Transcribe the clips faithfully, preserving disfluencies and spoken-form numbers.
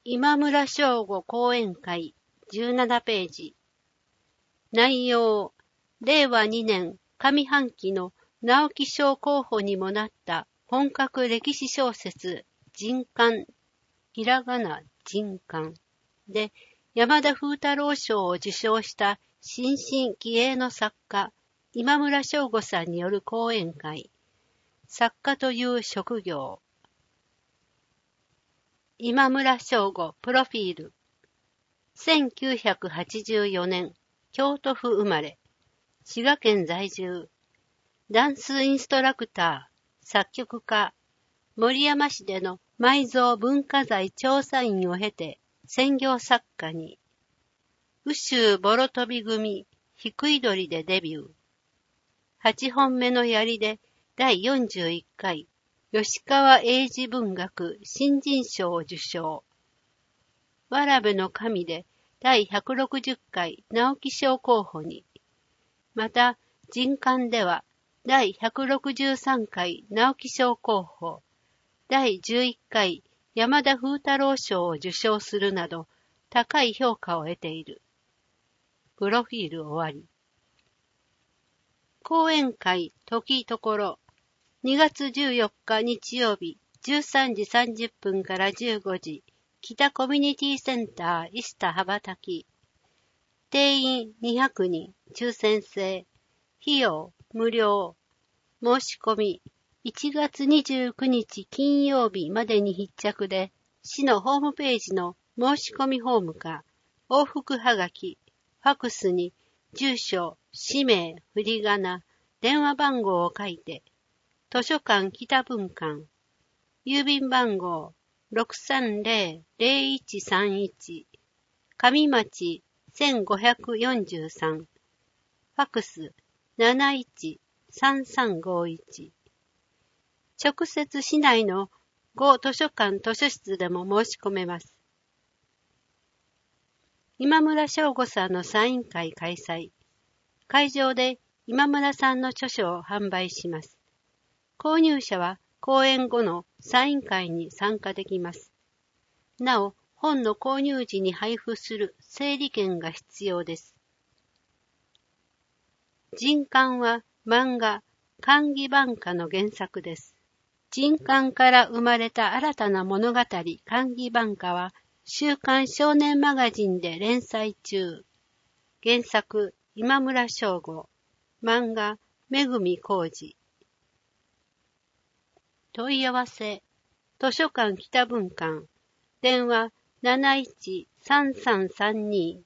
今村翔吾講演会じゅうななページ。内容、れいわにねん上半期の直木賞候補にもなった本格歴史小説人間、ひらがな人間で山田風太郎賞を受賞した新進気鋭の作家今村翔吾さんによる講演会。作家という職業。今村翔吾プロフィール。せんきゅうひゃくはちじゅうよねん、京都府生まれ。滋賀県在住。ダンスインストラクター、作曲家。守山市での埋蔵文化財調査員を経て専業作家に。宇宙ボロ飛び組、ヒクイドリでデビュー。はちほんめの槍でだいよんじゅういっかい吉川英治文学新人賞を受賞。わらべの神でだいひゃくろくじゅっかい直木賞候補に。また、人間ではだいひゃくろくじゅうさんかい直木賞候補、だいじゅういっかい山田風太郎賞を受賞するなど、高い評価を得ている。プロフィール終わり。講演会時ところ。にがつじゅうよっか日曜日じゅうさんじさんじゅっぷんからじゅうごじ、北コミュニティセンター石田羽ばたき。定員にひゃくにん、抽選制。費用無料。申し込みいちがつにじゅうくにち金曜日までに必着で、市のホームページの申し込みフォームか、往復はがき、ファクスに住所、氏名、振り仮名、電話番号を書いて、図書館北文館、郵便番号 ろくさんぜろぜろいちさんいち、上町せんごひゃくよんじゅうさん、ファクスなないちさんさんごいち。直接市内のご図書館図書室でも申し込めます。今村翔吾さんのサイン会開催。会場で今村さんの著書を販売します。購入者は講演後のサイン会に参加できます。なお、本の購入時に配布する整理券が必要です。人間は漫画、漢儀挽歌の原作です。人間から生まれた新たな物語、漢儀挽歌は、週刊少年マガジンで連載中。原作、今村翔吾。漫画、めぐみこうじ。問い合わせ、図書館北文館、電話なないちさんさんさんに。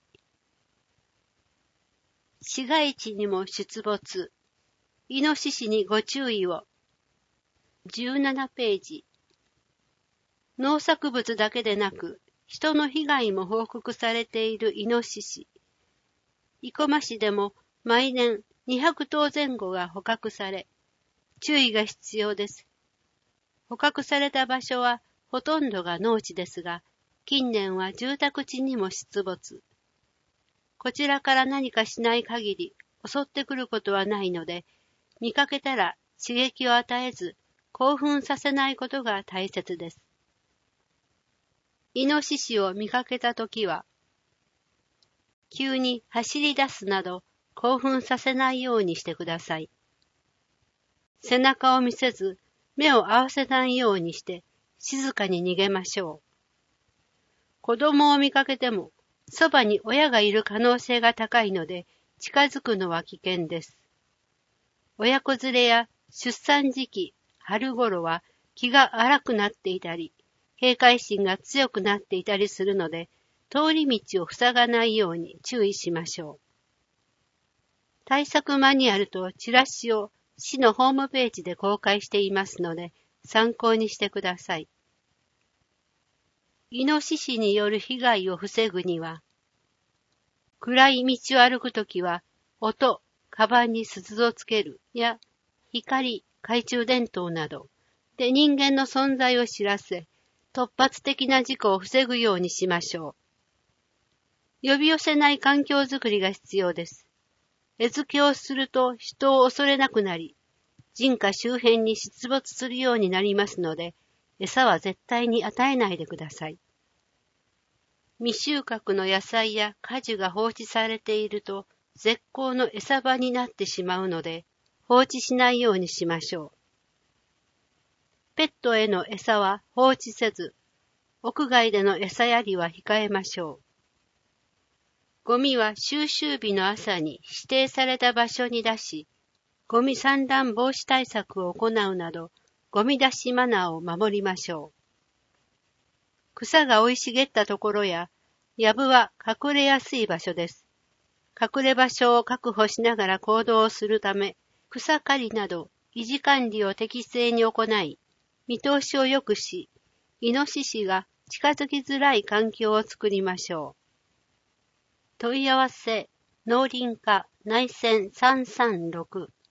市街地にも出没、イノシシにご注意を。じゅうななページ。農作物だけでなく、人の被害も報告されているイノシシ。生駒市でも毎年にひゃくとうぜん後が捕獲され、注意が必要です。捕獲された場所はほとんどが農地ですが、近年は住宅地にも出没。こちらから何かしない限り襲ってくることはないので、見かけたら刺激を与えず、興奮させないことが大切です。イノシシを見かけたときは、急に走り出すなど興奮させないようにしてください。背中を見せず、目を合わせないようにして静かに逃げましょう。子供を見かけても、そばに親がいる可能性が高いので、近づくのは危険です。親子連れや出産時期、春頃は気が荒くなっていたり、警戒心が強くなっていたりするので、通り道を塞がないように注意しましょう。対策マニュアルとチラシを市のホームページで公開していますので、参考にしてください。イノシシによる被害を防ぐには、暗い道を歩くときは、音、カバンに鈴をつけるや、光、懐中電灯などで人間の存在を知らせ、突発的な事故を防ぐようにしましょう。呼び寄せない環境づくりが必要です。餌付けをすると人を恐れなくなり、人家周辺に出没するようになりますので、餌は絶対に与えないでください。 未収穫の野菜や果樹が放置されていると絶好の餌場になってしまうので、放置しないようにしましょう。ペットへの餌は放置せず、屋外での餌やりは控えましょう。ゴミは収集日の朝に指定された場所に出し、ゴミ散乱防止対策を行うなど、ゴミ出しマナーを守りましょう。草が生い茂ったところや、藪は隠れやすい場所です。隠れ場所を確保しながら行動をするため、草刈りなど維持管理を適正に行い、見通しを良くし、イノシシが近づきづらい環境を作りましょう。問い合わせ、農林課内線さんさんろく